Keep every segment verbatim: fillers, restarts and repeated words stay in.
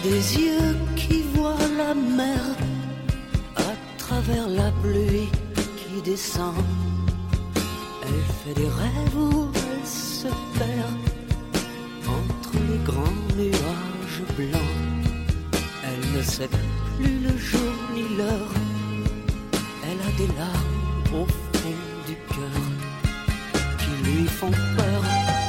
des yeux qui voient la mer à travers la pluie qui descend. Elle fait des rêves où elle se perd entre les grands nuages blancs. Elle ne sait plus le jour ni l'heure. Elle a des larmes au fond du cœur qui lui font peur.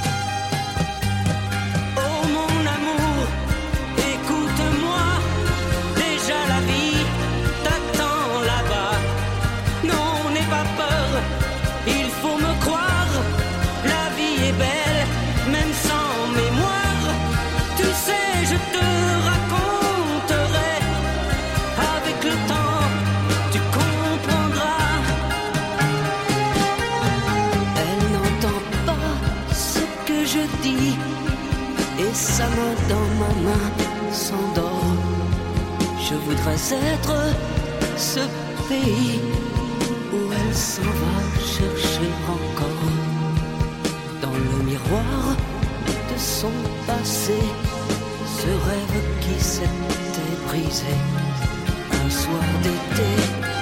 Oh mon amour, écoute-moi, déjà la vie t'attend là-bas. Non, n'aie pas peur, il faut me croire, la vie est belle, même sans mémoire. Tu sais, je te raconterai avec le temps, tu comprendras. Elle n'entend pas ce que je dis, et sa main dans ma main s'endort. Je voudrais être ce pays où elle s'en va chercher encore. Dans le miroir de son passé, ce rêve qui s'était brisé un soir d'été.